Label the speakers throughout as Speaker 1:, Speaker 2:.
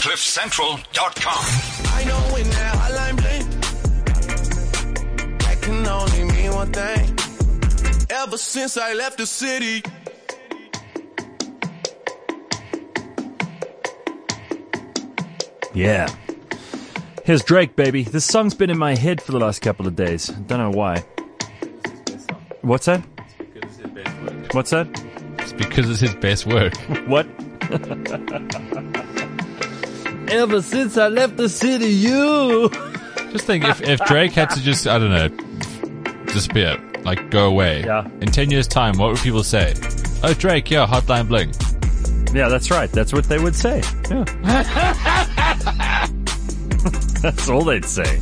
Speaker 1: CliffCentral.com.
Speaker 2: I know when that hotline bling, that can only mean one thing. Ever since I left the city.
Speaker 3: Yeah. Here's Drake, baby. This song's been in my head for the last couple of days. Don't know why. What's that? What's that?
Speaker 4: It's because it's his best work.
Speaker 3: What? Ever since I left the city, you.
Speaker 4: Just think, if Drake had to just, I don't know, disappear, like go away.
Speaker 3: Yeah.
Speaker 4: In 10 years' time, what would people say? Oh, Drake, yeah, Hotline Bling.
Speaker 3: Yeah, that's right. That's what they would say. Yeah. That's all they'd say.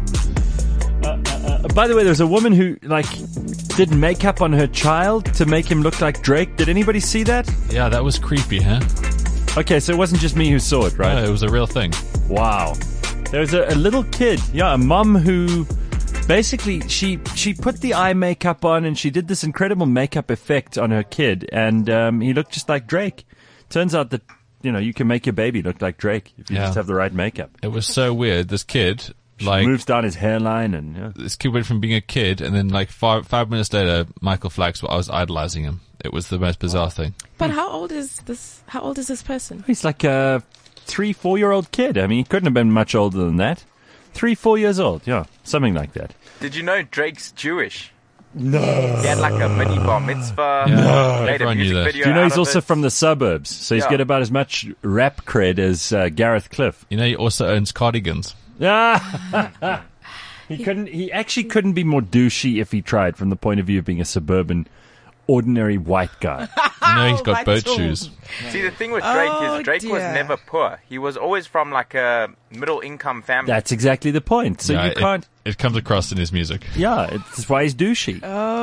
Speaker 3: By the way, there's a woman who, did makeup on her child to make him look like Drake. Did anybody see that?
Speaker 4: Yeah, that was creepy, huh?
Speaker 3: Okay, so it wasn't just me who saw it, right?
Speaker 4: No, it was a real thing.
Speaker 3: Wow. There was a little kid, a mom who basically she put the eye makeup on and she did this incredible makeup effect on her kid, and he looked just like Drake. Turns out that, you can make your baby look like Drake if you just have the right makeup.
Speaker 4: It was so weird. This kid,
Speaker 3: moves down his hairline and...
Speaker 4: This kid went from being a kid, and then 5 minutes later, Michael Flax, I was idolizing him. It was the most bizarre thing.
Speaker 5: But how old is this person?
Speaker 3: He's like a 3-4-year-old kid. I mean, he couldn't have been much older than that. 3-4 years old, something like that.
Speaker 6: Did you know Drake's Jewish?
Speaker 3: No.
Speaker 6: He had like a mini bar mitzvah.
Speaker 4: No.
Speaker 6: Made a
Speaker 4: Everyone knew
Speaker 6: music
Speaker 4: that.
Speaker 6: video
Speaker 3: Do you know
Speaker 6: out
Speaker 3: he's
Speaker 6: of
Speaker 3: also
Speaker 6: it.
Speaker 3: from the suburbs, so he's got about as much rap cred as Gareth Cliff.
Speaker 4: You know, he also owns cardigans.
Speaker 3: Ah. He actually couldn't be more douchey if he tried from the point of view of being a suburban, ordinary white guy.
Speaker 4: You know, he's got boat shoes.
Speaker 6: See, the thing with Drake is Drake was never poor. He was always from like a middle income family.
Speaker 3: That's exactly the point. So you can't...
Speaker 4: It comes across in his music.
Speaker 3: Yeah, it's why he's douchey.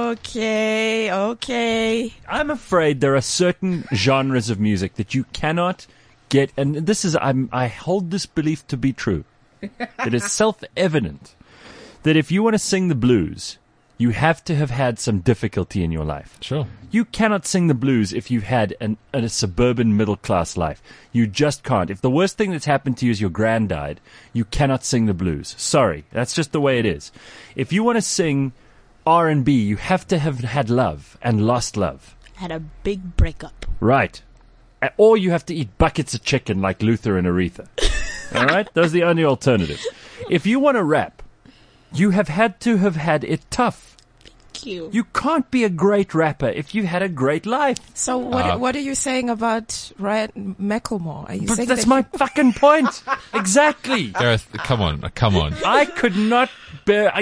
Speaker 5: Okay.
Speaker 3: I'm afraid there are certain genres of music that you cannot get, and this is, I hold this belief to be true. It is self-evident that if you want to sing the blues, you have to have had some difficulty in your life.
Speaker 4: Sure.
Speaker 3: You cannot sing the blues if you've had a suburban middle-class life. You just can't. If the worst thing that's happened to you is your grand died, you cannot sing the blues. Sorry. That's just the way it is. If you want to sing R&B, you have to have had love and lost love.
Speaker 5: Had a big breakup.
Speaker 3: Right. Or you have to eat buckets of chicken like Luther and Aretha. All right? Those are the only alternatives. If you want to rap, you have had to have had it tough. You can't be a great rapper if you had a great life.
Speaker 5: So what are you saying about Ryan Macklemore? Are you saying
Speaker 3: that's my fucking point. Exactly.
Speaker 4: Gareth, come on.
Speaker 3: I could not bear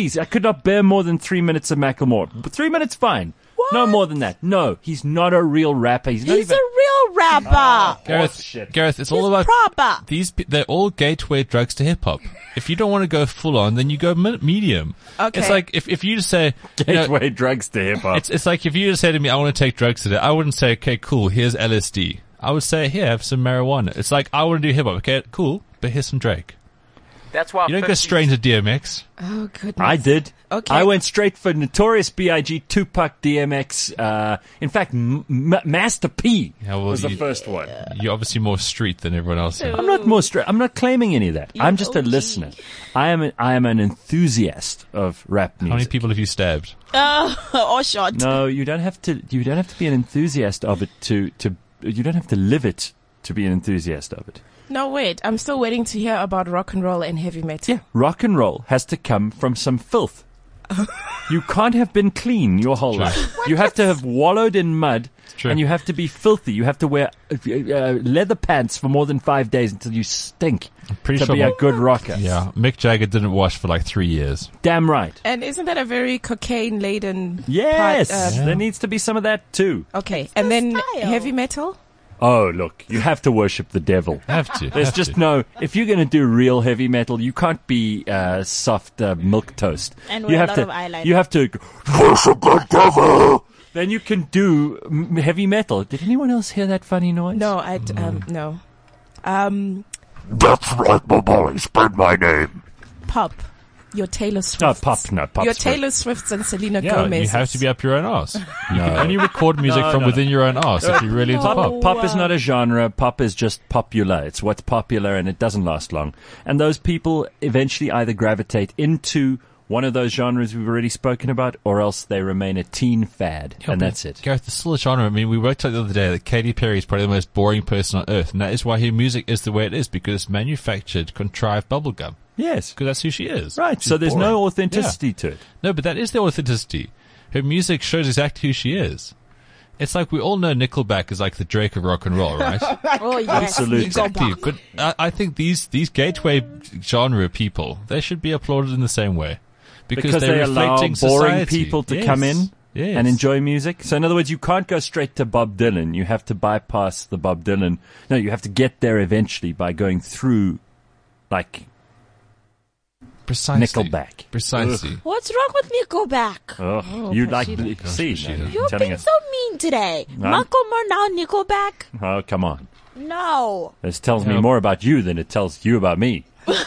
Speaker 3: more than 3 minutes of Macklemore. But 3 minutes, fine.
Speaker 5: What?
Speaker 3: No more than that. No, he's not a real rapper. He's
Speaker 5: a real rapper.
Speaker 4: Gareth, it's all about
Speaker 5: proper.
Speaker 4: They're all gateway drugs to hip hop. If you don't want to go full on, then you go medium.
Speaker 5: Okay.
Speaker 4: It's like if you just say
Speaker 3: gateway drugs to hip hop.
Speaker 4: It's like if you just say to me, I want to take drugs today. I wouldn't say, okay, cool, here's LSD. I would say, here, have some marijuana. It's like, I want to do hip hop. Okay, cool, but here's some Drake.
Speaker 6: That's why
Speaker 4: you don't go straight into DMX.
Speaker 5: Oh goodness!
Speaker 3: I did.
Speaker 5: Okay.
Speaker 3: I went straight for Notorious B.I.G., Tupac, DMX. In fact, Master P was the first one.
Speaker 4: You're obviously more street than everyone else.
Speaker 3: I'm not more street. I'm not claiming any of that. I'm just a listener. I am an enthusiast of rap music.
Speaker 4: How many people have you stabbed?
Speaker 5: Or shot?
Speaker 3: No, you don't have to. You don't have to be an enthusiast of it to. You don't have to live it to be an enthusiast of it.
Speaker 5: No, wait. I'm still waiting to hear about rock and roll and heavy metal.
Speaker 3: Yeah, rock and roll has to come from some filth. You can't have been clean your whole life. You have to have wallowed in mud, and you have to be filthy. You have to wear leather pants for more than 5 days until you stink to be a good rocker.
Speaker 4: Yeah, Mick Jagger didn't wash for like 3 years.
Speaker 3: Damn right.
Speaker 5: And isn't that a very cocaine-laden
Speaker 3: Yes,
Speaker 5: part?
Speaker 3: there needs to be some of that too.
Speaker 5: Okay, and then heavy metal?
Speaker 3: Oh, look, you have to worship the devil.
Speaker 4: Have to.
Speaker 3: There's just no... If you're going to do real heavy metal, you can't be soft milk toast.
Speaker 5: And
Speaker 3: you have
Speaker 5: a lot of eyeliner.
Speaker 3: You have to worship the devil. Then you can do heavy metal. Did anyone else hear that funny noise?
Speaker 5: No, no.
Speaker 1: That's right, Momoli. Spread my name.
Speaker 5: Pop. Your Taylor Swift.
Speaker 3: Oh, pop, no, pop.
Speaker 5: Your
Speaker 3: Swift.
Speaker 5: Taylor Swifts and Selena
Speaker 4: Yeah,
Speaker 5: Gomez.
Speaker 4: you have to be up your own arse. You can only record music from within your own arse if you're really into pop.
Speaker 3: Pop is not a genre. Pop is just popular. It's what's popular, and it doesn't last long. And those people eventually either gravitate into one of those genres we've already spoken about, or else they remain a teen fad, and that's it.
Speaker 4: Gareth, it's still a genre. I mean, we worked out the other day that Katy Perry is probably the most boring person on earth, and that is why her music is the way it is, because it's manufactured, contrived bubblegum.
Speaker 3: Yes.
Speaker 4: Because that's who she is.
Speaker 3: Right,
Speaker 4: She's
Speaker 3: so there's
Speaker 4: boring.
Speaker 3: no authenticity to it.
Speaker 4: No, but that is the authenticity. Her music shows exactly who she is. It's like we all know Nickelback is like the Drake of rock and roll, right?
Speaker 1: Oh, yes.
Speaker 3: Absolutely.
Speaker 4: Exactly. But I think these gateway genre people, they should be applauded in the same way. Because
Speaker 3: they
Speaker 4: they're
Speaker 3: allow
Speaker 4: reflecting
Speaker 3: boring
Speaker 4: society.
Speaker 3: people to
Speaker 4: Yes.
Speaker 3: come in
Speaker 4: Yes.
Speaker 3: and enjoy music. So in other words, you can't go straight to Bob Dylan. You have to bypass the Bob Dylan. No, you have to get there eventually by going through, like,
Speaker 4: Precisely.
Speaker 3: Nickelback.
Speaker 4: Precisely.
Speaker 1: What's wrong with Nickelback?
Speaker 3: Oh, you like, see,
Speaker 4: Rashida.
Speaker 1: You're
Speaker 3: telling
Speaker 1: being
Speaker 3: us.
Speaker 1: so mean today. Macklemore now Nickelback?
Speaker 3: Oh, come on.
Speaker 1: No.
Speaker 3: This tells me
Speaker 4: No.
Speaker 3: more about you than it tells you about me.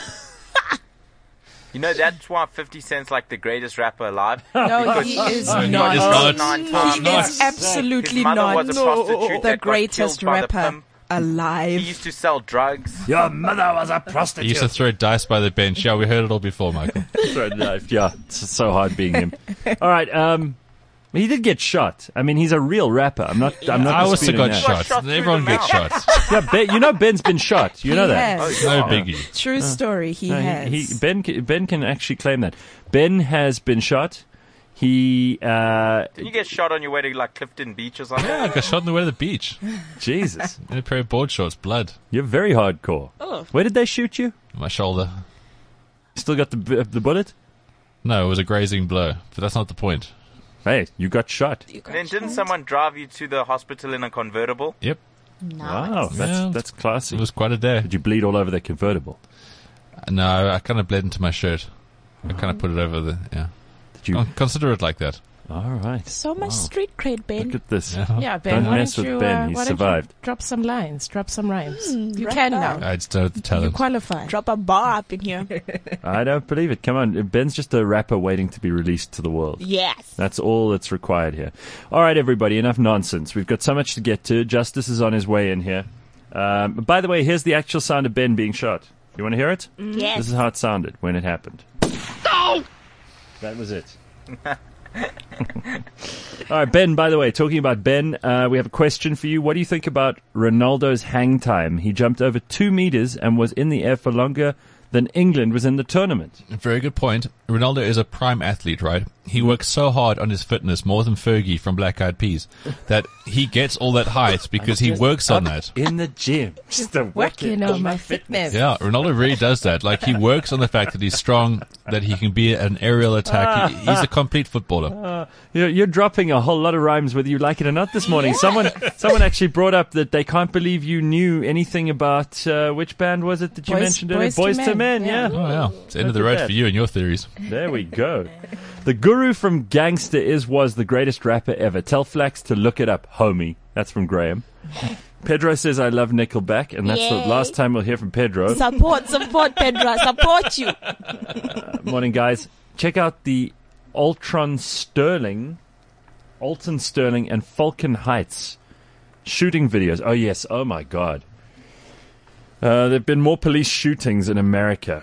Speaker 6: You know, that's why 50 Cent's like the greatest rapper alive.
Speaker 5: No, he is
Speaker 4: No,
Speaker 5: not.
Speaker 4: it's not.
Speaker 6: 9
Speaker 5: He
Speaker 6: times.
Speaker 5: is absolutely
Speaker 6: His mother
Speaker 5: not
Speaker 6: was a prostitute
Speaker 5: the
Speaker 6: that got
Speaker 5: greatest
Speaker 6: killed by the
Speaker 5: rapper
Speaker 6: pimp. He
Speaker 5: alive.
Speaker 6: used to sell drugs.
Speaker 3: Your mother was a
Speaker 4: He
Speaker 3: prostitute.
Speaker 4: used to throw dice by the bench. Yeah, we heard it all before, Michael.
Speaker 3: Yeah, it's so hard being him. All right, he did get shot. I mean, he's a real rapper. I'm not.
Speaker 4: I also
Speaker 3: disputing
Speaker 4: got
Speaker 3: that.
Speaker 6: Got
Speaker 4: shot.
Speaker 6: shot through
Speaker 4: Everyone
Speaker 6: the
Speaker 4: gets
Speaker 6: mouth.
Speaker 4: shot.
Speaker 3: Yeah, Ben, you know Ben's been shot. You know
Speaker 5: He
Speaker 3: that.
Speaker 5: has.
Speaker 4: No biggie.
Speaker 5: True story. He
Speaker 3: No,
Speaker 5: has.
Speaker 3: Ben can actually claim that. Ben has been shot. He
Speaker 6: Did you get shot on your way to like Clifton Beach or something?
Speaker 4: Yeah, I got shot on the way to the beach.
Speaker 3: Jesus,
Speaker 4: In a pair of board shorts, blood.
Speaker 3: you're very hardcore.
Speaker 1: Oh.
Speaker 3: Where did they shoot you?
Speaker 4: My shoulder.
Speaker 3: Still got the bullet?
Speaker 4: No, it was a grazing blow, but that's not the point.
Speaker 3: Hey, you got shot.
Speaker 6: And then didn't someone drive you to the hospital in a convertible?
Speaker 4: Yep,
Speaker 3: Wow,
Speaker 4: Yeah.
Speaker 3: that's classy.
Speaker 4: it was quite a day.
Speaker 3: Did you bleed all over the convertible?
Speaker 4: No, I kind of bled into my shirt. I kind of put it over the, yeah.
Speaker 3: Did you?
Speaker 4: Consider it like that.
Speaker 3: All right.
Speaker 1: So much street cred, Ben.
Speaker 3: Look at this.
Speaker 4: Yeah.
Speaker 5: Yeah, Ben,
Speaker 3: Don't
Speaker 5: why
Speaker 3: mess
Speaker 5: don't
Speaker 3: with
Speaker 5: you,
Speaker 3: Ben. He
Speaker 5: why don't you
Speaker 3: survived.
Speaker 5: drop some lines, drop some rhymes. You
Speaker 1: right
Speaker 5: can
Speaker 1: now.
Speaker 5: now.
Speaker 4: I just don't have the
Speaker 5: You
Speaker 4: talent.
Speaker 5: qualify.
Speaker 1: Drop a bar up in here.
Speaker 3: I don't believe it. Come on. Ben's just a rapper waiting to be released to the world.
Speaker 1: Yes.
Speaker 3: That's all that's required here. All right, everybody, enough nonsense. We've got so much to get to. Justice is on his way in here. By the way, here's the actual sound of Ben being shot. You want to hear it?
Speaker 1: Yes.
Speaker 3: This is how it sounded when it happened. No! That was it. All right, Ben, by the way, talking about Ben, we have a question for you. What do you think about Ronaldo's hang time? He jumped over 2 meters and was in the air for longer than England was in the tournament.
Speaker 4: Very good point. Ronaldo is a prime athlete, right? He works so hard on his fitness, more than Fergie from Black Eyed Peas, that he gets all that height because he works on that.
Speaker 3: In the gym. Just
Speaker 5: Working on my fitness.
Speaker 4: Yeah, Ronaldo really does that. Like, he works on the fact that he's strong, that he can be an aerial attack. He's a complete footballer.
Speaker 3: You're dropping a whole lot of rhymes whether you like it or not this morning. Someone actually brought up that they can't believe you knew anything about, which band was it that you mentioned earlier?
Speaker 5: Boyz II
Speaker 3: Boyz II Men,
Speaker 5: Men,
Speaker 3: yeah.
Speaker 4: Oh, yeah. It's the end of the
Speaker 3: Look at
Speaker 4: road
Speaker 3: that.
Speaker 4: for you and your theories.
Speaker 3: There we go. The guru from Gangster was the greatest rapper ever. Tell Flax to look it up, homie. That's from Graham. Pedro says, I love Nickelback, and that's the
Speaker 1: Yay.
Speaker 3: last time we'll hear from Pedro.
Speaker 1: Support, Pedro. Support you.
Speaker 3: Morning, guys. Check out the Alton Sterling, and Falcon Heights shooting videos. Oh, yes. Oh, my God. There have been more police shootings in America.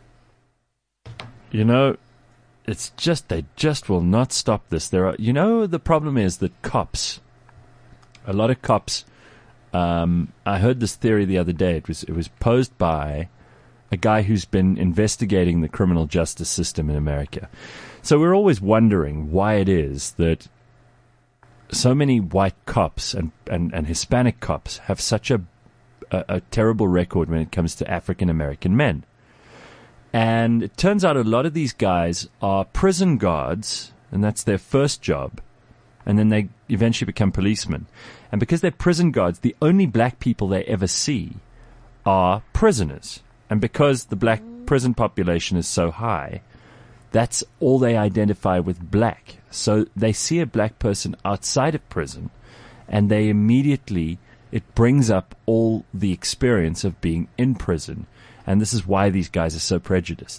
Speaker 3: You know, it's just, they just will not stop this. The problem is that a lot of cops, I heard this theory the other day. It was posed by a guy who's been investigating the criminal justice system in America. So we're always wondering why it is that so many white cops and Hispanic cops have such a terrible record when it comes to African American men. And it turns out a lot of these guys are prison guards, and that's their first job. And then they eventually become policemen. And because they're prison guards, the only black people they ever see are prisoners. And because the black prison population is so high, that's all they identify with black. So they see a black person outside of prison, and they immediately, it brings up all the experience of being in prison. And this is why these guys are so prejudiced.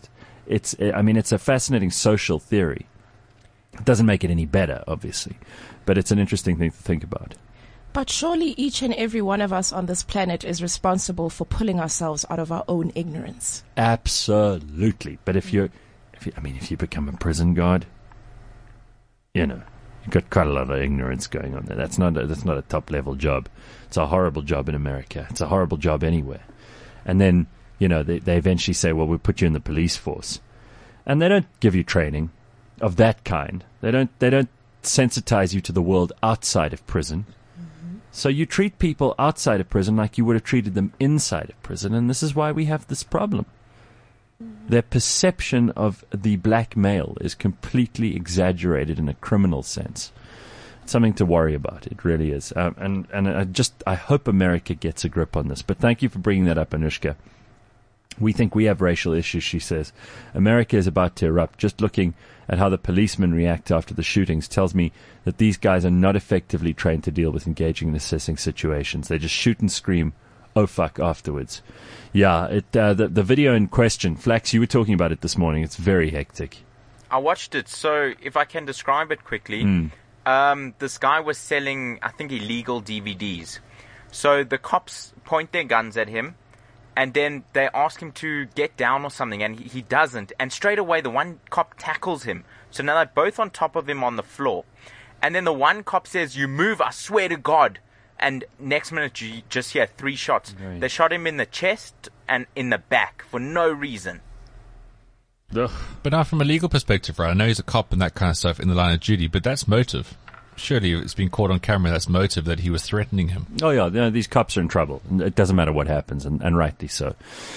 Speaker 3: it's a fascinating social theory. It doesn't make it any better, obviously, but it's an interesting thing to think about.
Speaker 5: But surely each and every one of us on this planet is responsible for pulling ourselves out of our own ignorance.
Speaker 3: Absolutely. But if you become a prison guard, you've got quite a lot of ignorance going on there. That's not a top level job. It's a horrible job in America. It's a horrible job anywhere. And then, they eventually say, well, we'll put you in the police force. And they don't give you training of that kind. They don't sensitize you to the world outside of prison. So you treat people outside of prison like you would have treated them inside of prison, and this is why we have this problem. Their perception of the black male is completely exaggerated in a criminal sense. It's something to worry about. It really is. And I hope America gets a grip on this. But thank you for bringing that up, Anushka. We think we have racial issues, she says. America is about to erupt. Just looking at how the policemen react after the shootings tells me that these guys are not effectively trained to deal with engaging and assessing situations. They just shoot and scream, oh fuck, afterwards. Yeah, the video in question, Flax, you were talking about it this morning. It's very hectic.
Speaker 6: I watched it, so if I can describe it quickly, this guy was selling, I think, illegal DVDs. So the cops point their guns at him, and then they ask him to get down or something, and he doesn't. And straight away, the one cop tackles him. So now they're both on top of him on the floor. And then the one cop says, you move, I swear to God. And next minute, you just hear 3 shots. They shot him in the chest and in the back for no reason.
Speaker 3: Ugh.
Speaker 4: But now from a legal perspective, right, I know he's a cop and that kind of stuff in the line of duty, but that's motive. Surely it's been caught on camera, that's motive, that he was threatening him.
Speaker 3: Oh, yeah, these cops are in trouble. It doesn't matter what happens, and rightly so.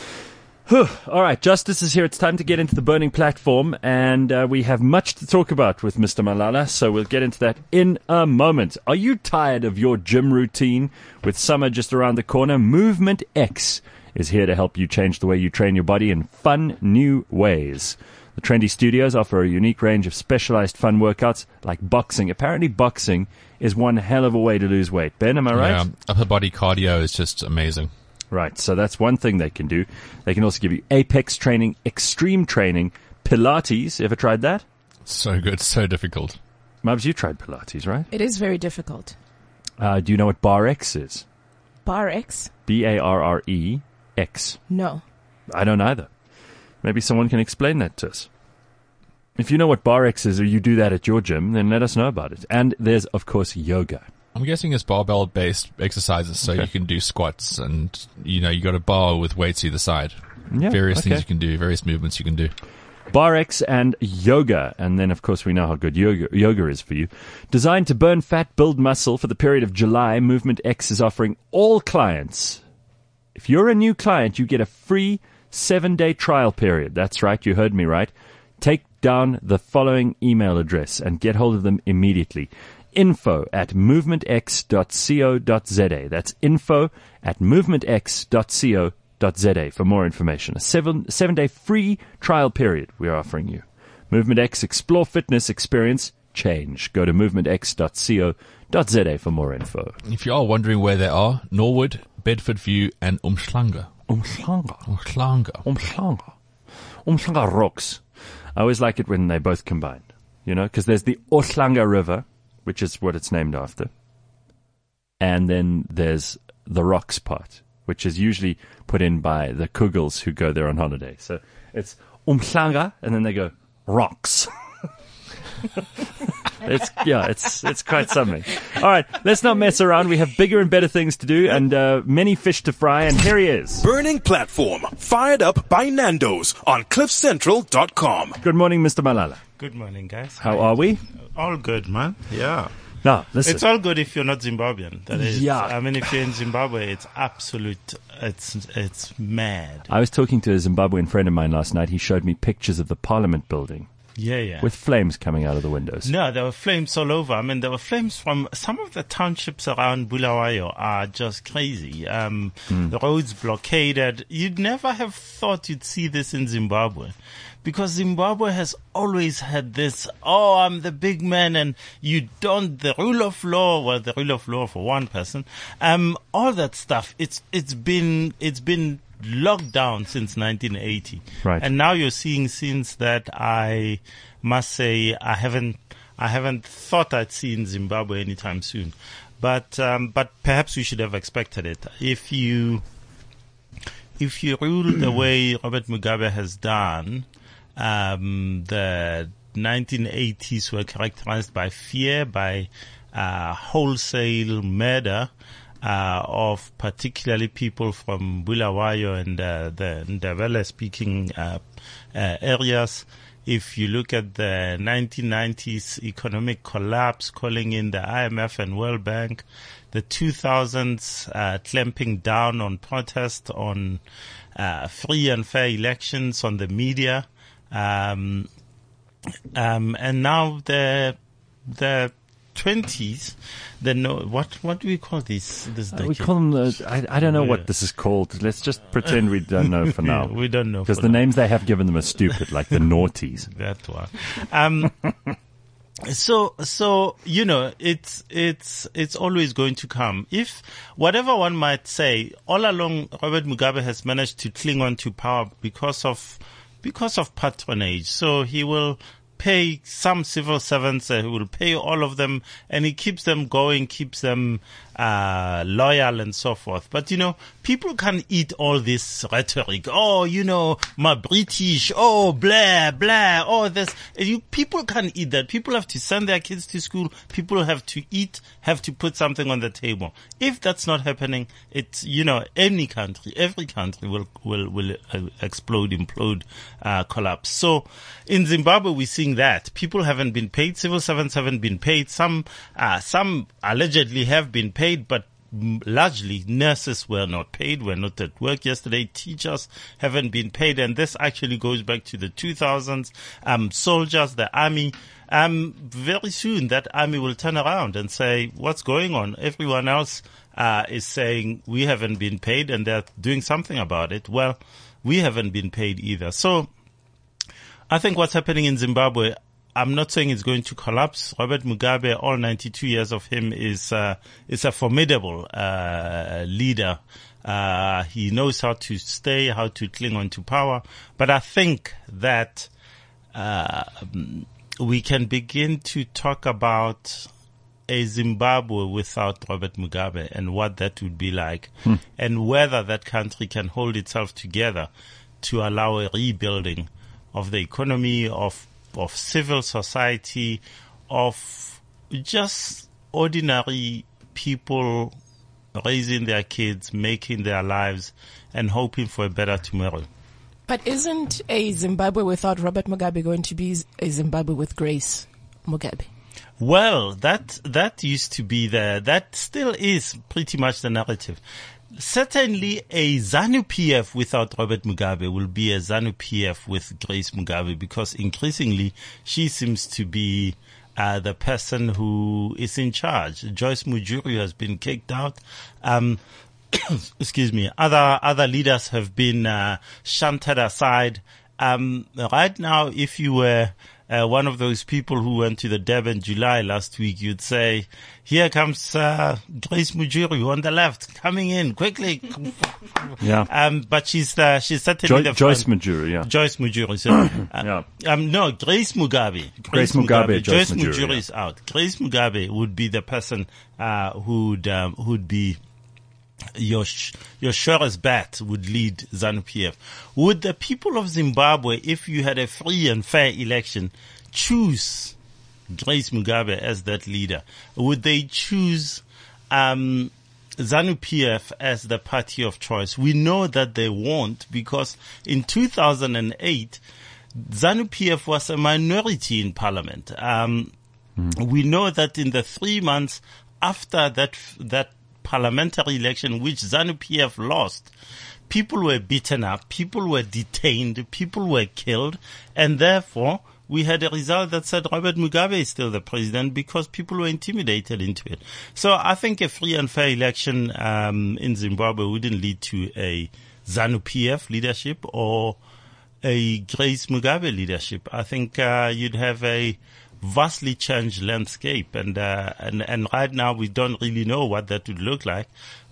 Speaker 3: All right, Justice is here. It's time to get into the burning platform, and we have much to talk about with Mr. Malala, so we'll get into that in a moment. Are you tired of your gym routine? With summer just around the corner, Movement X is here to help you change the way you train your body in fun, new ways. The Trendy Studios offer a unique range of specialized fun workouts like boxing. Apparently boxing is one hell of a way to lose weight. Ben, am I right?
Speaker 4: Yeah, upper body cardio is just amazing.
Speaker 3: Right, so that's one thing they can do. They can also give you apex training, extreme training, Pilates. Ever tried that?
Speaker 4: So good, so difficult.
Speaker 3: Mubs, you tried Pilates, right?
Speaker 5: It is very difficult.
Speaker 3: Do you know what Bar X is?
Speaker 5: Bar X?
Speaker 3: BARREX.
Speaker 5: No.
Speaker 3: I don't either. Maybe someone can explain that to us. If you know what Bar X is or you do that at your gym, then let us know about it. And there's, of course, yoga.
Speaker 4: I'm guessing it's barbell-based exercises, so you can do squats and, you got a bar with weights either side.
Speaker 3: Yeah,
Speaker 4: various things you can do, various movements you can do.
Speaker 3: Bar X and yoga. And then, of course, we know how good yoga is for you. Designed to burn fat, build muscle for the period of July, Movement X is offering all clients. If you're a new client, you get a free 7-day trial period. That's right, you heard me right. Take down the following email address and get hold of them immediately. info@movementx.co.za. That's info@movementx.co.za for more information. A 7-day free trial period we're offering you. Movement X, explore fitness, experience change. Go to movementx.co.za for more info.
Speaker 4: If you are wondering where they are, Norwood, Bedford View, and Umhlanga.
Speaker 3: Umhlanga rocks. I always like it when they both combine, because there's the Umhlanga River, which is what it's named after. And then there's the rocks part, which is usually put in by the Kugels who go there on holiday. So it's Umhlanga, and then they go rocks. It's quite something. All right, let's not mess around. We have bigger and better things to do and many fish to fry, and here he is.
Speaker 7: Burning Platform, fired up by Nando's on CliffCentral.com.
Speaker 3: Good morning, Mr. Malala.
Speaker 8: Good morning, guys.
Speaker 3: How are we?
Speaker 8: All good, man. Yeah.
Speaker 3: Now, listen.
Speaker 8: It's all good if you're not Zimbabwean. That is.
Speaker 3: Yeah.
Speaker 8: I mean, if you're in Zimbabwe, it's absolute. It's mad.
Speaker 3: I was talking to a Zimbabwean friend of mine last night. He showed me pictures of the Parliament building.
Speaker 8: Yeah.
Speaker 3: With flames coming out of the windows.
Speaker 8: No, there were flames all over. I mean, there were flames from some of the townships around Bulawayo are just crazy. The roads blockaded. You'd never have thought you'd see this in Zimbabwe. Because Zimbabwe has always had this, I'm the big man and you don't, the rule of law, the rule of law for one person, all that stuff, it's been locked down since 1980.
Speaker 3: Right.
Speaker 8: And now you're seeing scenes that I must say I haven't thought I'd see in Zimbabwe anytime soon. But perhaps we should have expected it. If you rule the way Robert Mugabe has done, the 1980s were characterized by fear, by wholesale murder of particularly people from Bulawayo and the Ndebele-speaking areas. If you look at the 1990s economic collapse, calling in the IMF and World Bank, the 2000s clamping down on protest, on free and fair elections, on the media, and now the 20s, what do we call this decade?
Speaker 3: We call them I don't know what this is called. Let's just pretend we don't know for now.
Speaker 8: We don't know.
Speaker 3: Because the names they have given them are stupid, like the noughties.
Speaker 8: That one. So it's always going to come. If whatever one might say, all along Robert Mugabe has managed to cling on to power because of patronage. So he will pay some civil servants, he will pay all of them, and he keeps them going, keeps them loyal and so forth. But, people can eat all this rhetoric. Oh, my British, oh, blah, blah, oh, this. People can eat that. People have to send their kids to school. People have to eat, have to put something on the table. If that's not happening, it's, every country will explode, implode, collapse. So in Zimbabwe, we're seeing that. People haven't been paid. Civil servants haven't been paid. Some allegedly have been paid, but largely nurses were not paid, were not at work yesterday. Teachers haven't been paid. And this actually goes back to the 2000s. Soldiers, the army. Very soon that army will turn around and say, what's going on? Everyone else is saying we haven't been paid and they're doing something about it. Well, we haven't been paid either. So I think what's happening in Zimbabwe, I'm not saying it's going to collapse. Robert Mugabe, all 92 years of him, is a formidable leader. He knows how to stay, how to cling on to power. But I think that we can begin to talk about a Zimbabwe without Robert Mugabe and what that would be like, and whether that country can hold itself together to allow a rebuilding of the economy, of civil society, of just ordinary people raising their kids, making their lives, and hoping for a better tomorrow.
Speaker 5: But isn't a Zimbabwe without Robert Mugabe going to be a Zimbabwe with Grace Mugabe?
Speaker 8: Well, that used to be that still is pretty much the narrative. Certainly a ZANU-PF without Robert Mugabe will be a ZANU-PF with Grace Mugabe, because increasingly she seems to be the person who is in charge. Joyce Mujuru has been kicked out. Excuse me. Other leaders have been shunted aside. Right now, if you were one of those people who went to the Durban July last week, you'd say, here comes Grace Mujuru on the left, coming in quickly.
Speaker 3: Yeah.
Speaker 8: But she's certainly the
Speaker 3: Joyce Mujuru, yeah.
Speaker 8: Joyce Mujuru. So, no, Grace Mugabe.
Speaker 3: Grace Mugabe.
Speaker 8: Joyce Mujuru is out. Grace Mugabe would be the person who'd be your surest bet, would lead ZANU-PF. Would the people of Zimbabwe, if you had a free and fair election, choose Grace Mugabe as that leader? Would they choose ZANU-PF as the party of choice? We know that they won't, because in 2008, ZANU-PF was a minority in parliament. We know that in the 3 months after that parliamentary election, which ZANU-PF lost, people were beaten up, people were detained, people were killed, and therefore we had a result that said Robert Mugabe is still the president, because people were intimidated into it. So I think a free and fair election in Zimbabwe wouldn't lead to a ZANU-PF leadership or a Grace Mugabe leadership. I think you'd have a vastly changed landscape, and right now we don't really know what that would look like.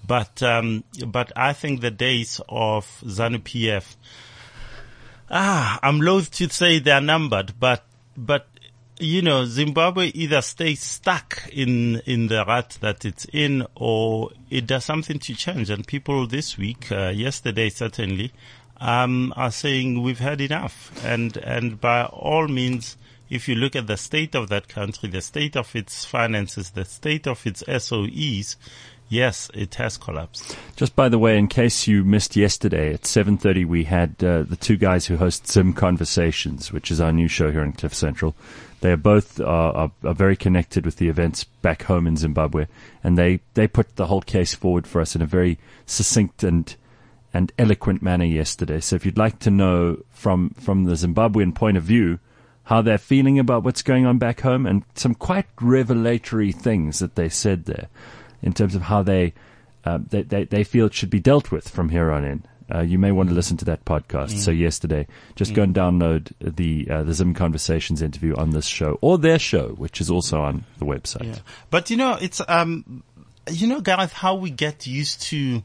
Speaker 8: But I think the days of ZANU-PF, I'm loath to say they're numbered, but Zimbabwe either stays stuck in the rut that it's in, or it does something to change. And people this week, yesterday certainly, are saying we've had enough. And by all means, if you look at the state of that country, the state of its finances, the state of its SOEs, yes, it has collapsed.
Speaker 3: Just by the way, in case you missed yesterday, at 7:30 we had the two guys who host Zim Conversations, which is our new show here on Cliff Central. They are both are very connected with the events back home in Zimbabwe, and they put the whole case forward for us in a very succinct and eloquent manner yesterday. So if you'd like to know from the Zimbabwean point of view how they're feeling about what's going on back home, and some quite revelatory things that they said there in terms of how they feel it should be dealt with from here on in. You may want to listen to that podcast. So yesterday, just go and download the Zim Conversations interview on this show, or their show, which is also on the website.
Speaker 8: Yeah. But it's Gareth, how do we get used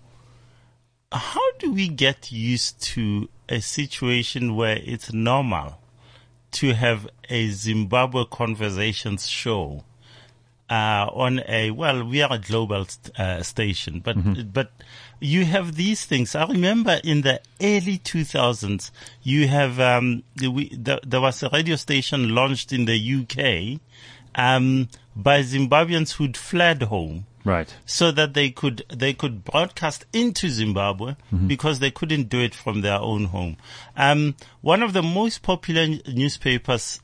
Speaker 8: to a situation where it's normal to have a Zimbabwe Conversations show on we are a global station, but you have these things. I remember in the early 2000s, you have there was a radio station launched in the UK by Zimbabweans who'd fled home.
Speaker 3: Right.
Speaker 8: So that they could broadcast into Zimbabwe because they couldn't do it from their own home. One of the most popular newspapers,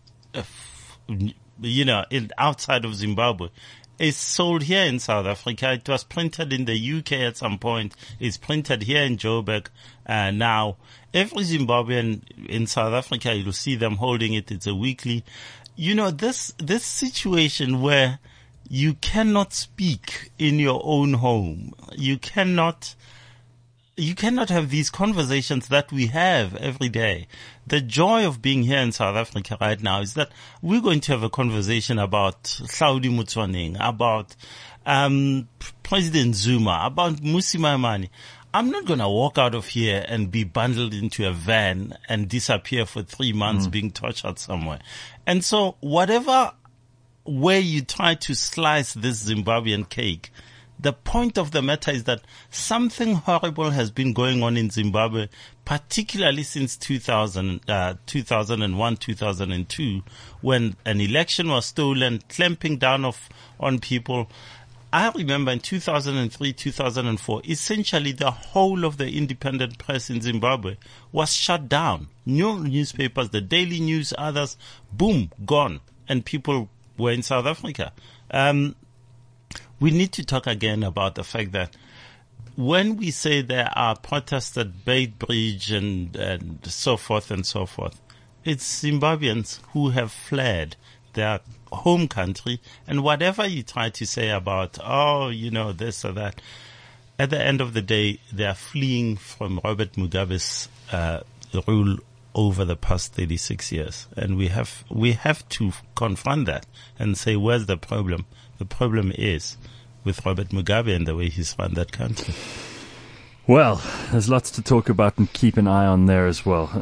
Speaker 8: outside of Zimbabwe, is sold here in South Africa. It was printed in the UK at some point. It's printed here in Joburg now. Every Zimbabwean in South Africa, you'll see them holding it. It's a weekly. This situation where you cannot speak in your own home. You cannot have these conversations that we have every day. The joy of being here in South Africa right now is that we're going to have a conversation about Hlaudi Motsoeneng, about President Zuma, about Mmusi Maimane. I'm not going to walk out of here and be bundled into a van and disappear for 3 months being tortured somewhere. And so whatever way you try to slice this Zimbabwean cake, the point of the matter is that something horrible has been going on in Zimbabwe, particularly since 2001, 2002, when an election was stolen, clamping down on people. I remember in 2003, 2004, essentially the whole of the independent press in Zimbabwe was shut down. No newspapers, the Daily News, others, boom, gone. And people were in South Africa. We need to talk again about the fact that when we say there are protests at Beitbridge and so forth, it's Zimbabweans who have fled their home country, and whatever you try to say about, this or that, at the end of the day, they are fleeing from Robert Mugabe's rule over the past 36 years. And we have to confront that and say, where's the problem? The problem is with Robert Mugabe and the way he's run that country.
Speaker 3: Well, there's lots to talk about and keep an eye on there as well.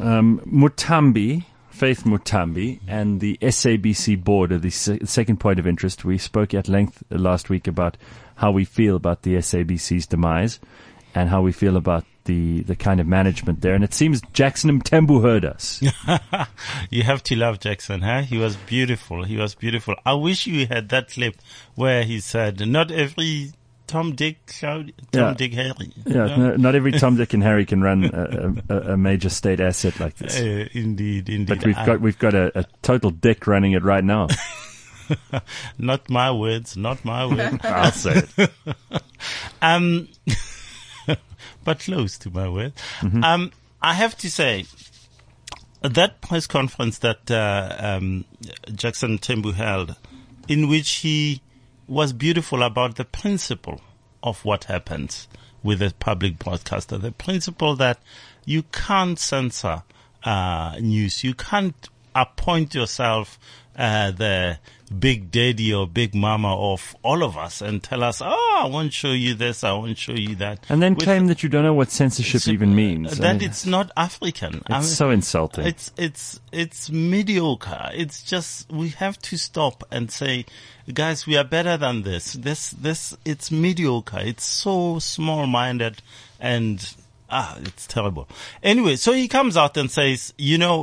Speaker 3: Faith Mutambi, and the SABC board are the second point of interest. We spoke at length last week about how we feel about the SABC's demise and how we feel about the kind of management there. And it seems Jackson Mthembu heard us.
Speaker 8: You have to love Jackson, huh? He was beautiful. I wish you had that clip where he said, not every Tom, Dick, Harry.
Speaker 3: Yeah, not every Tom, Dick and Harry can run a major state asset like this.
Speaker 8: Indeed.
Speaker 3: But we've got a total dick running it right now.
Speaker 8: Not my words.
Speaker 3: I'll say it.
Speaker 8: But close to my word. I have to say, that press conference that Jackson Mthembu held, in which he was beautiful about the principle of what happens with a public broadcaster, the principle that you can't censor news, you can't appoint yourself the big daddy or big mama of all of us and tell us, I won't show you this, I won't show you that.
Speaker 3: And then claim that you don't know what censorship even means.
Speaker 8: That it's not African.
Speaker 3: It's so insulting.
Speaker 8: It's mediocre. It's just, we have to stop and say, guys, we are better than this. It's mediocre. It's so small-minded and, it's terrible. Anyway, so he comes out and says,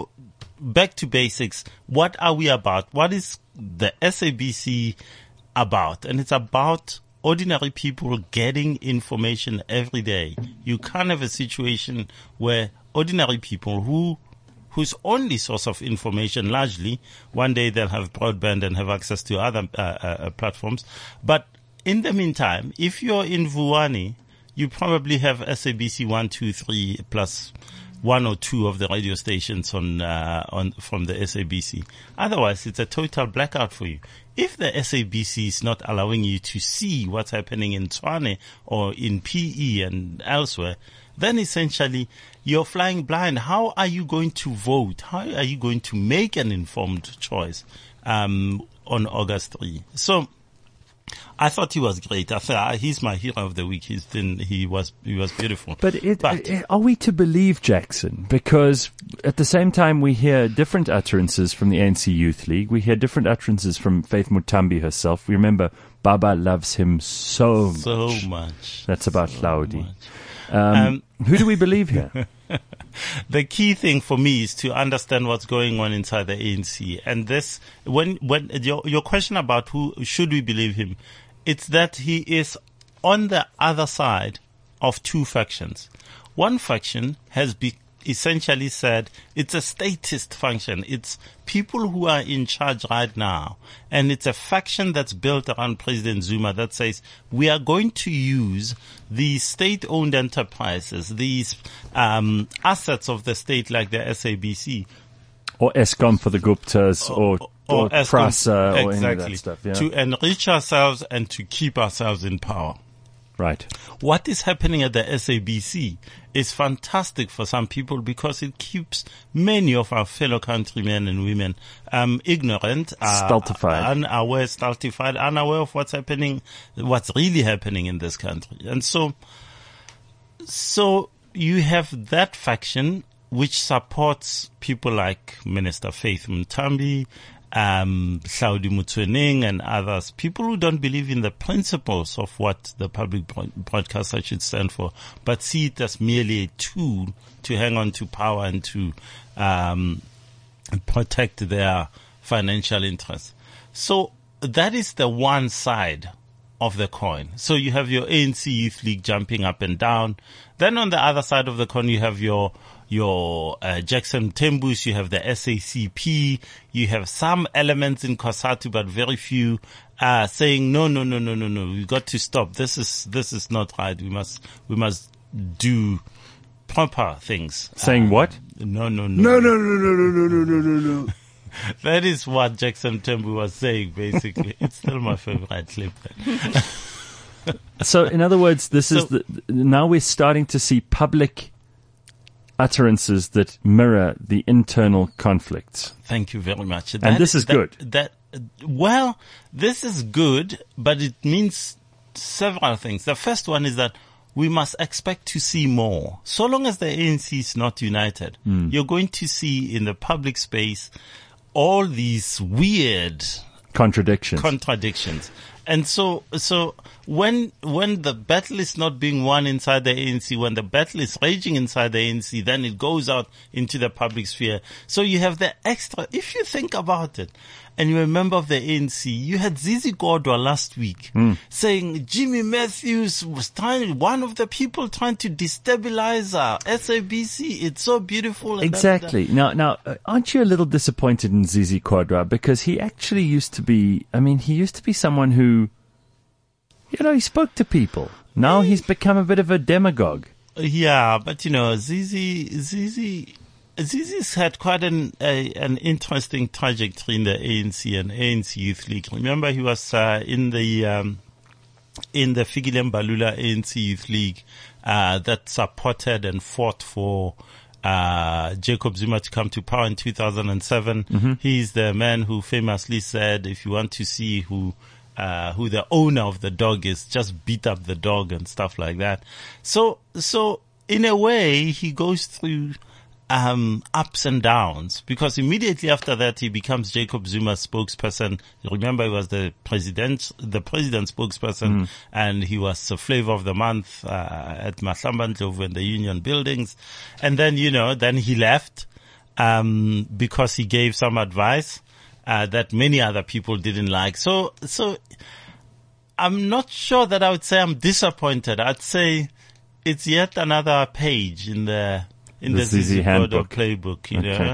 Speaker 8: back to basics. What are we about? What is the SABC about? And it's about ordinary people getting information every day. You can't have a situation where ordinary people whose only source of information, largely, one day they'll have broadband and have access to other platforms. But in the meantime, if you're in Vuwani, you probably have SABC 1, 2, 3 plus 1 or 2 of the radio stations from the SABC. Otherwise, it's a total blackout for you. If the SABC is not allowing you to see what's happening in Tshwane or in PE and elsewhere, then essentially you're flying blind. How are you going to vote? How are you going to make an informed choice on August 3? So I thought he was great. I thought he's my hero of the week. He was beautiful.
Speaker 3: But are we to believe Jackson? Because at the same time we hear different utterances from the ANC Youth League. We hear different utterances from Faith Mutambi herself. We remember Baba loves him so much. That's about Hlaudi. Who do we believe here?
Speaker 8: The key thing for me is to understand what's going on inside the ANC. And this, when your question about who should we believe him, it's that he is on the other side of two factions. One faction has essentially said it's a statist faction. It's people who are in charge right now. And it's a faction that's built around President Zuma that says we are going to use these state-owned enterprises, these assets of the state like the SABC.
Speaker 3: Or Eskom for the Guptas or Prasa or any of that stuff. Yeah.
Speaker 8: To enrich ourselves and to keep ourselves in power.
Speaker 3: Right.
Speaker 8: What is happening at the SABC is fantastic for some people because it keeps many of our fellow countrymen and women ignorant, stultified, unaware of what's happening, what's really happening in this country. And so you have that faction which supports people like Minister Faith Mutambi, Hlaudi Motsoeneng and others, people who don't believe in the principles of what the public broadcaster should stand for, but see it as merely a tool to hang on to power and to protect their financial interests. So that is the one side of the coin. So you have your ANC Youth League jumping up and down. Then on the other side of the coin, you have your Jackson Tembus, you have the SACP, you have some elements in COSATU, but very few, saying, no, we've got to stop. This is not right. We must do proper things.
Speaker 3: Saying what?
Speaker 8: No.
Speaker 7: No.
Speaker 8: That is what Jackson Tembu was saying, basically. It's still my favorite clip.
Speaker 3: So, in other words, now we're starting to see public utterances that mirror the internal conflicts.
Speaker 8: Thank you very much.
Speaker 3: And this is good.
Speaker 8: This is good, but it means several things. The first one is that we must expect to see more. So long as the ANC is not united, you're going to see in the public space all these weird contradictions. And so when the battle is not being won inside the ANC, when the battle is raging inside the ANC, then it goes out into the public sphere. So you have the extra, if you think about it, and you're a member of the ANC, you had Zizi Kodwa last week saying Jimmy Matthews was one of the people trying to destabilize SABC. It's so beautiful.
Speaker 3: Exactly. Now, aren't you a little disappointed in Zizi Kodwa? Because he actually used to be someone who, he spoke to people. Now he's become a bit of a demagogue.
Speaker 8: Yeah, but Zizi's had quite an interesting trajectory in the ANC and ANC Youth League. Remember, he was in the Fikile Mbalula ANC Youth League that supported and fought for Jacob Zuma to come to power in 2007. He's the man who famously said, if you want to see who the owner of the dog is, just beat up the dog and stuff like that. So in a way, he goes through ups and downs, because immediately after that he becomes Jacob Zuma's spokesperson. Remember, he was the president's spokesperson, and he was the flavor of the month at Mahlamba Ndlovu in the Union buildings. And then, then he left because he gave some advice that many other people didn't like. So I'm not sure that I would say I'm disappointed. I'd say it's yet another page in the ZZ
Speaker 3: handbook
Speaker 8: playbook,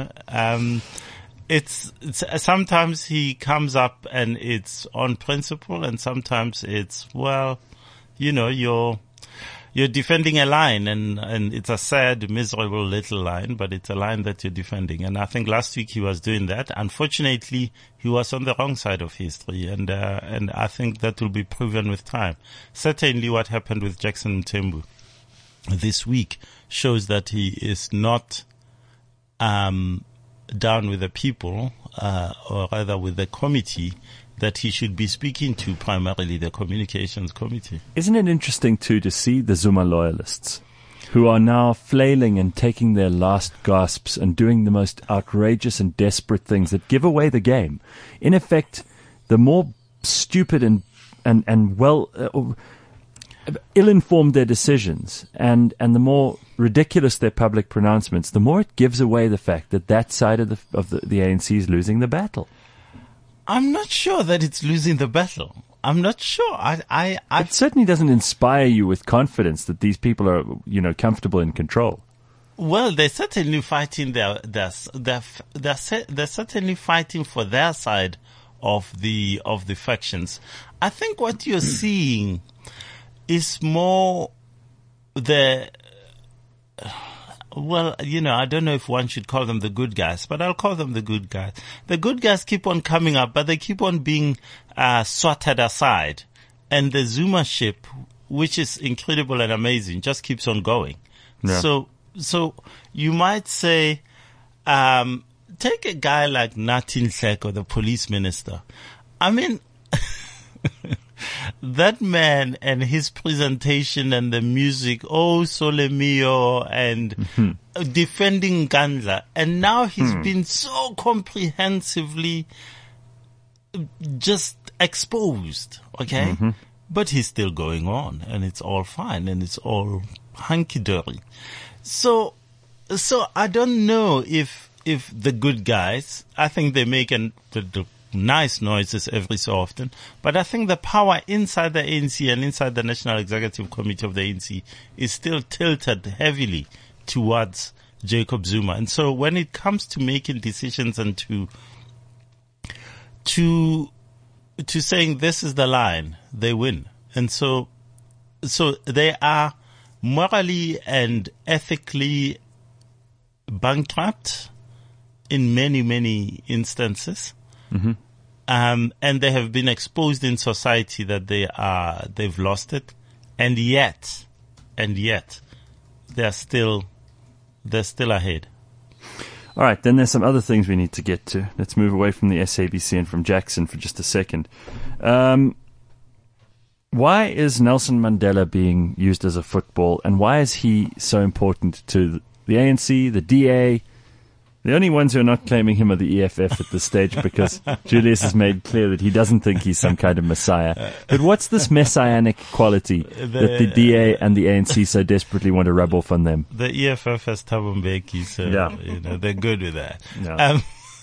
Speaker 8: It's sometimes he comes up and it's on principle, and sometimes it's, you're defending a line, and it's a sad, miserable little line, but it's a line that you're defending. And I think last week he was doing that. Unfortunately, he was on the wrong side of history, and I think that will be proven with time. Certainly what happened with Jackson Mthembu this week shows that he is not down with the people, or rather with the committee that he should be speaking to, primarily the communications committee.
Speaker 3: Isn't it interesting too to see the Zuma loyalists who are now flailing and taking their last gasps and doing the most outrageous and desperate things that give away the game? In effect, the more stupid and ill-informed their decisions and the more ridiculous their public pronouncements, the more it gives away the fact that side of the ANC is losing the battle.
Speaker 8: I'm not sure that it's losing the battle. I'm not sure.
Speaker 3: It certainly doesn't inspire you with confidence that these people are, comfortable in control.
Speaker 8: Well, they're certainly fighting they're certainly fighting for their side of the factions. I think what you're seeing is more I don't know if one should call them the good guys, but I'll call them the good guys. The good guys keep on coming up, but they keep on being swatted aside. And the Zuma ship, which is incredible and amazing, just keeps on going. Yeah. So you might say, take a guy like Nathi Nhleko, the police minister. I mean, that man and his presentation and the music, oh Sole Mio, and defending Nkandla, and now he's been so comprehensively just exposed, okay? But he's still going on, and it's all fine, and it's all hunky-dory. So I don't know if the good guys, I think they make the nice noises every so often, but I think the power inside the ANC and inside the National Executive Committee of the ANC is still tilted heavily towards Jacob Zuma. And so when it comes to making decisions and to saying this is the line, they win. And so they are morally and ethically bankrupt in many, many instances. And they have been exposed in society that they've lost it, and yet they're still ahead.
Speaker 3: All right, then there's some other things we need to get to. Let's move away from the SABC and from Jackson for just a second. Why is Nelson Mandela being used as a football, and why is he so important to the ANC, the DA? The only ones who are not claiming him are the EFF at this stage, because Julius has made clear that he doesn't think he's some kind of messiah. But what's this messianic quality that the DA and the ANC so desperately want to rub off on them?
Speaker 8: The EFF has Thabo Mbeki, so they're good with that.
Speaker 3: Yeah.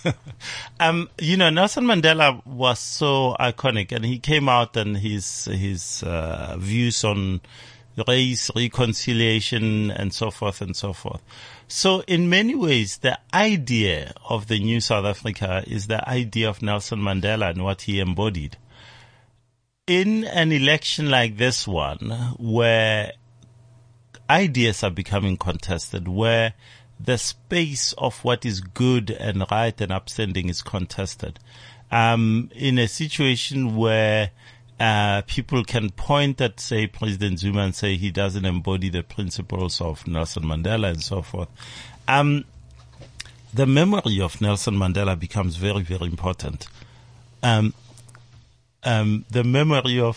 Speaker 8: Nelson Mandela was so iconic, and he came out and his views on race, reconciliation, and so forth and so forth. So in many ways, the idea of the new South Africa is the idea of Nelson Mandela and what he embodied. In an election like this one, where ideas are becoming contested, where the space of what is good and right and upstanding is contested, in a situation where people can point at, say, President Zuma and say he doesn't embody the principles of Nelson Mandela and so forth. The memory of Nelson Mandela becomes very, very important. The memory of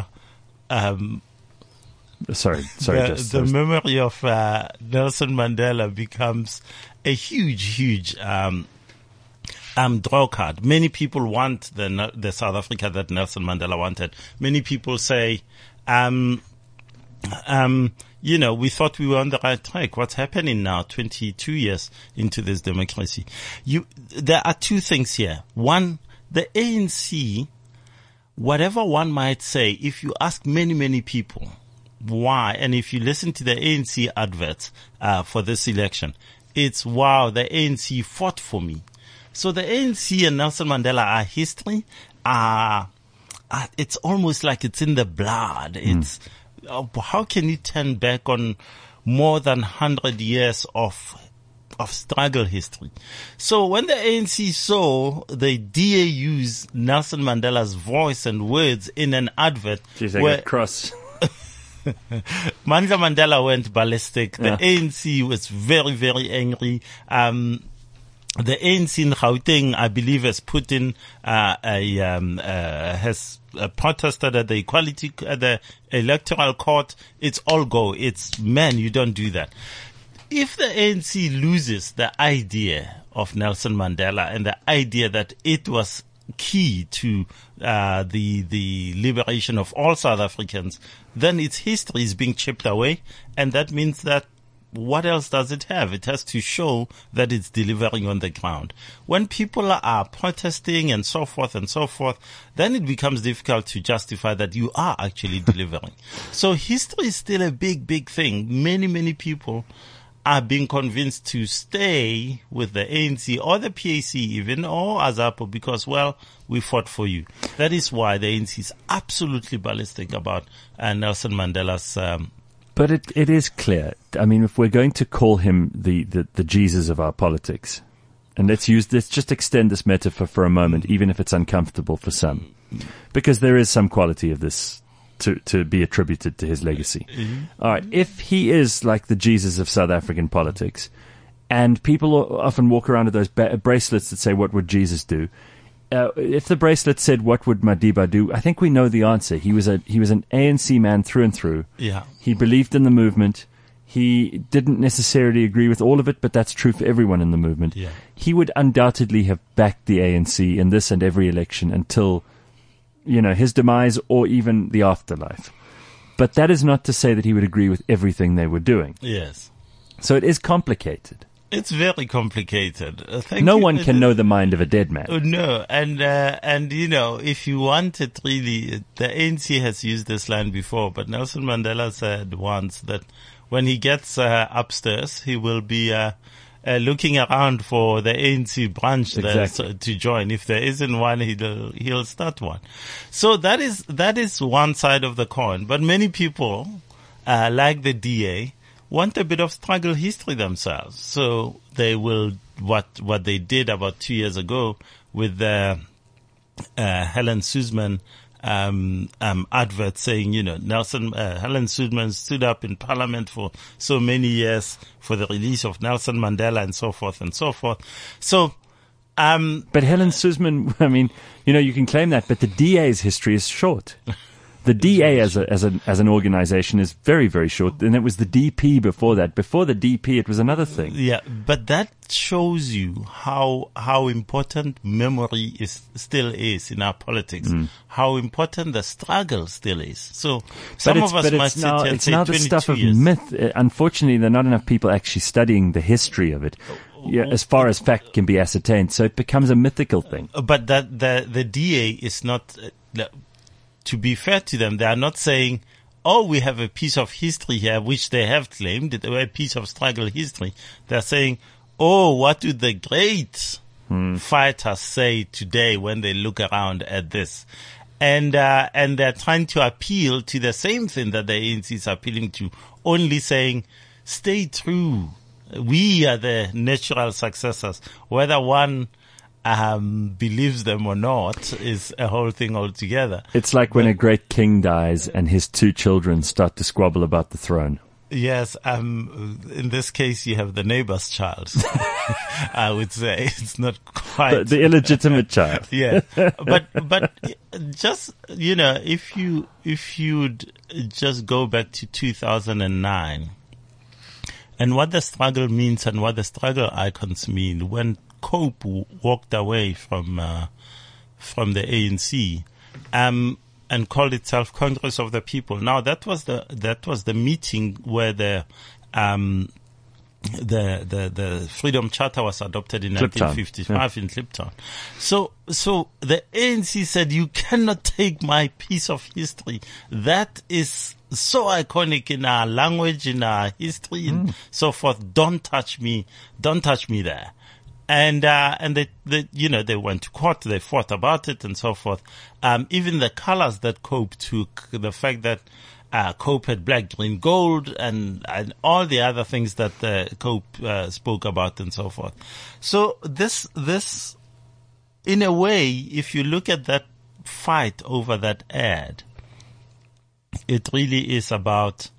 Speaker 3: the
Speaker 8: memory of Nelson Mandela becomes a huge draw card. Many people want the South Africa that Nelson Mandela wanted. Many people say, we thought we were on the right track. What's happening now, 22 years into this democracy? There are two things here. One, the ANC, whatever one might say, if you ask many people why, and if you listen to the ANC adverts for this election, it's, wow, the ANC fought for me. So the ANC and Nelson Mandela are history. It's almost like it's in the blood. It's how can you turn back on more than 100 years of struggle history? So when the ANC saw the DA use Nelson Mandela's voice and words in an advert,
Speaker 3: got cross.
Speaker 8: Mandla Mandela went ballistic. The ANC was very, very angry. The ANC in Gauteng, I believe, has put in has protested at the the electoral court. It's all go. It's, man, you don't do that. If the ANC loses the idea of Nelson Mandela and the idea that it was key to the liberation of all South Africans, then its history is being chipped away, and that means that what else does it have? It has to show that it's delivering on the ground. When people are protesting and so forth, then it becomes difficult to justify that you are actually delivering. So history is still a big thing. Many people are being convinced to stay with the ANC or the PAC even, or AZAPO, because, well, we fought for you. That is why the ANC is absolutely ballistic about Nelson Mandela's
Speaker 3: But it is clear. I mean, if we're going to call him the Jesus of our politics, and let's just extend this metaphor for a moment, even if it's uncomfortable for some, because there is some quality of this to be attributed to his legacy. All right. If he is like the Jesus of South African politics, and people often walk around with those bracelets that say, "What would Jesus do?" If the bracelet said, "What would Madiba do?" I think we know the answer. He was an ANC man through and through.
Speaker 8: Yeah.
Speaker 3: He believed in the movement. He didn't necessarily agree with all of it, but that's true for everyone in the movement.
Speaker 8: Yeah.
Speaker 3: He would undoubtedly have backed the ANC in this and every election until, his demise or even the afterlife. But that is not to say that he would agree with everything they were doing.
Speaker 8: Yes.
Speaker 3: So it is complicated.
Speaker 8: It's very complicated.
Speaker 3: No one can know the mind of a dead man.
Speaker 8: No, and if you want it really, the ANC has used this line before, but Nelson Mandela said once that when he gets upstairs, he will be looking around for the ANC branch
Speaker 3: Exactly.
Speaker 8: to join. If there isn't one, he'll start one. So that is one side of the coin. But many people, like the DA, want a bit of struggle history themselves. So they will, what they did about 2 years ago with the Helen Suzman advert saying, Helen Suzman stood up in Parliament for so many years for the release of Nelson Mandela and so forth and so forth. So,
Speaker 3: but Helen Suzman, I mean, you can claim that, but the DA's history is short. The DA as an organization is very, very short, and it was the DP before that. Before the DP, it was another thing.
Speaker 8: Yeah, but that shows you how important memory still is in our politics. How important the struggle still is. So some of us might sit here and say 22 years. It's now the stuff of
Speaker 3: myth. Unfortunately, there are not enough people actually studying the history of it. Yeah, as far as fact can be ascertained, so it becomes a mythical thing.
Speaker 8: But that the DA is not. To be fair to them, they are not saying, "Oh, we have a piece of history here," which they have claimed, a piece of struggle history. They're saying, "Oh, what do the great fighters say today when they look around at this?" And they're trying to appeal to the same thing that the ANC is appealing to, only saying, "Stay true. We are the natural successors." Whether one believes them or not is a whole thing altogether.
Speaker 3: It's like when a great king dies and his two children start to squabble about the throne.
Speaker 8: Yes, in this case, you have the neighbor's child. I would say it's not quite
Speaker 3: The illegitimate child.
Speaker 8: Yeah, but just if you'd just go back to 2009, and what the struggle means and what the struggle icons mean when Cope walked away from the ANC, and called itself Congress of the People. Now that was the meeting where the Freedom Charter was adopted in
Speaker 3: Kliptown.
Speaker 8: 1955 in Kliptown. So the ANC said, you cannot take my piece of history. That is so iconic in our language, in our history, and so forth. Don't touch me there. And they went to court, they fought about it and so forth. Even the colors that Cope took, the fact that, Cope had black, green, gold, and all the other things that, Cope, spoke about and so forth. So this, in a way, if you look at that fight over that ad, it really is about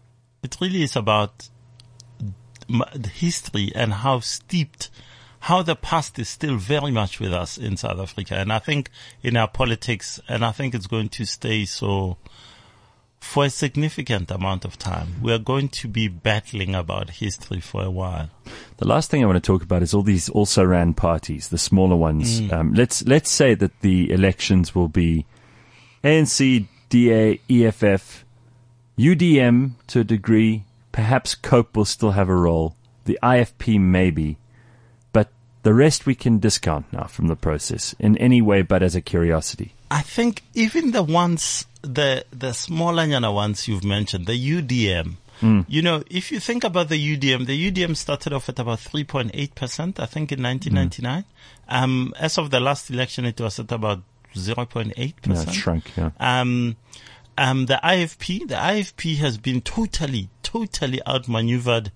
Speaker 8: history and how the past is still very much with us in South Africa. And I think in our politics, and I think it's going to stay so for a significant amount of time. We're going to be battling about history for a while.
Speaker 3: The last thing I want to talk about is all these also-ran parties, the smaller ones. Let's say that the elections will be ANC, DA, EFF, UDM to a degree. Perhaps Cope will still have a role. The IFP maybe. But the rest we can discount now from the process in any way but as a curiosity.
Speaker 8: I think even the ones, the smaller nyana ones you've mentioned, the UDM, if you think about the UDM started off at about 3.8%, I think, in 1999. As of the last election, it was at about 0.8%.
Speaker 3: Yeah, it shrunk, yeah.
Speaker 8: The IFP has been totally outmaneuvered,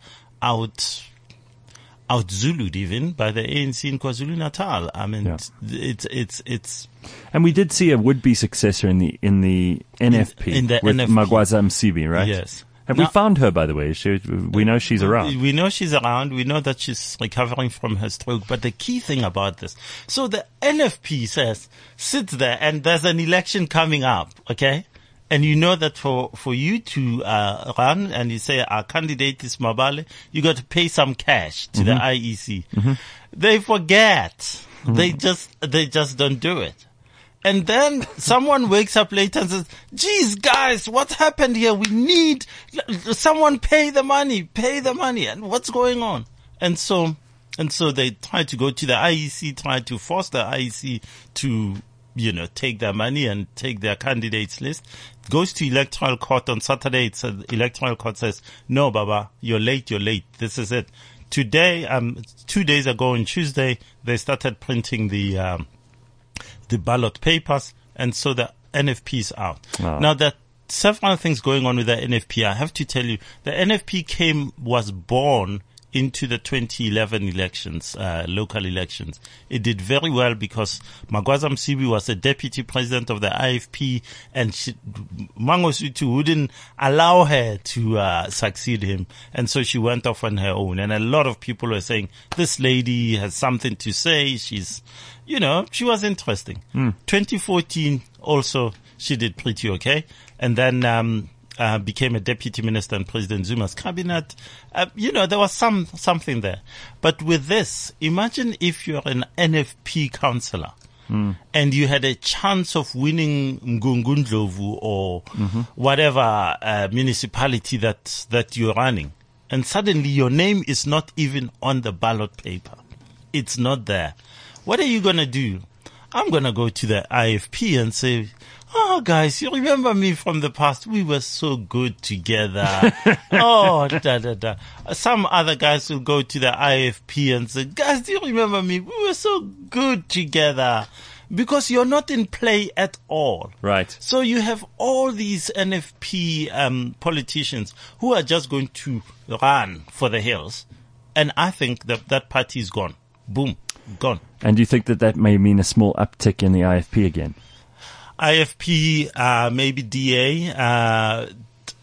Speaker 8: out-Zulu'd even by the ANC in KwaZulu-Natal. I mean, it's.
Speaker 3: And we did see a would-be successor in the NFP with Magwaza Msibi, right?
Speaker 8: Yes.
Speaker 3: Have we found her, by the way? We know she's around.
Speaker 8: We know she's around. We know that she's recovering from her stroke. But the key thing about this, so the NFP sits there and there's an election coming up, okay? And you know that for you to run and you say our candidate is Mabale, you got to pay some cash to the IEC. They forget. They just don't do it. And then someone wakes up later and says, geez, guys, what happened here? We need someone pay the money. And what's going on? And so they try to go to the IEC, try to force the IEC to, take their money and take their candidates list. It goes to electoral court on Saturday. Electoral court says, no, Baba, you're late. This is it. Today, 2 days ago on Tuesday, they started printing the ballot papers, and so the NFP is out.
Speaker 3: Wow.
Speaker 8: Now, there are several things going on with the NFP. I have to tell you, the NFP was born into the 2011 elections, local elections. It did very well because Magwaza Msibi was the deputy president of the IFP, and Mangosuthu wouldn't allow her to succeed him, and so she went off on her own. And a lot of people were saying, this lady has something to say. She's, she was interesting. 2014 also, she did pretty okay. And then, became a deputy minister in President Zuma's cabinet. There was something there. But with this, imagine if you're an NFP councillor and you had a chance of winning Mgungundlovu or whatever municipality that you're running, and suddenly your name is not even on the ballot paper. It's not there. What are you going to do? I'm going to go to the IFP and say, oh, guys, you remember me from the past? We were so good together. Some other guys will go to the IFP and say, guys, do you remember me? We were so good together. Because you're not in play at all.
Speaker 3: Right.
Speaker 8: So you have all these NFP politicians who are just going to run for the hills. And I think that party is gone. Boom. Gone.
Speaker 3: And do you think that may mean a small uptick in the IFP again?
Speaker 8: IFP, maybe DA.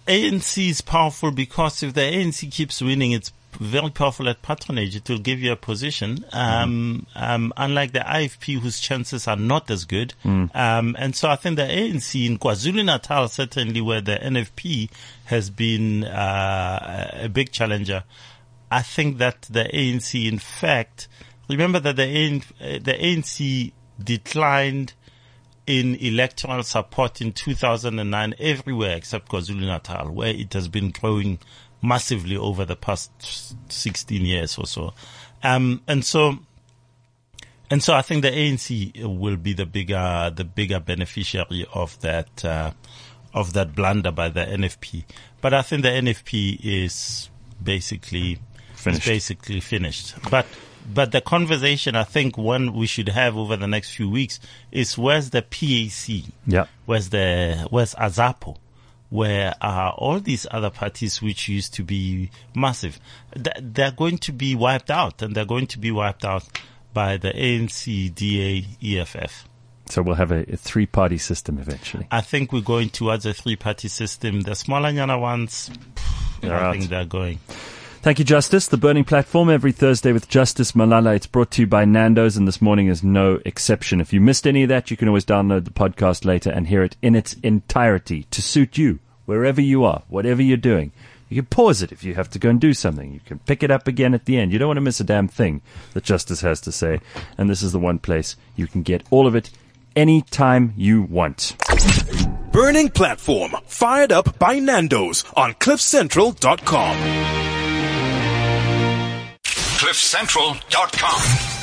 Speaker 8: ANC is powerful because if the ANC keeps winning, it's very powerful at patronage. It will give you a position, unlike the IFP, whose chances are not as good. And so I think the ANC in KwaZulu-Natal, certainly where the NFP has been a big challenger, I think that the ANC, in fact, remember that the ANC declined in electoral support in 2009 everywhere except KwaZulu-Natal, where it has been growing massively over the past 16 years or so. And so I think the ANC will be the bigger beneficiary of that blunder by the NFP. But I think the NFP is basically finished. But the conversation, I think, one we should have over the next few weeks is where's the PAC?
Speaker 3: Yeah.
Speaker 8: Where's AZAPO? Where are all these other parties which used to be massive? They're going to be wiped out, and they're going to be wiped out by the ANC, DA, EFF.
Speaker 3: So we'll have a three-party system eventually.
Speaker 8: I think we're going towards a three-party system. The smaller Nyana ones, I think they're going.
Speaker 3: Thank you, Justice. The Burning Platform every Thursday with Justice Malala. It's brought to you by Nando's, and this morning is no exception. If you missed any of that, you can always download the podcast later and hear it in its entirety to suit you, wherever you are, whatever you're doing. You can pause it if you have to go and do something. You can pick it up again at the end. You don't want to miss a damn thing that Justice has to say. And this is the one place you can get all of it anytime you want.
Speaker 7: Burning Platform, fired up by Nando's on CliffCentral.com.
Speaker 9: CliffCentral.com.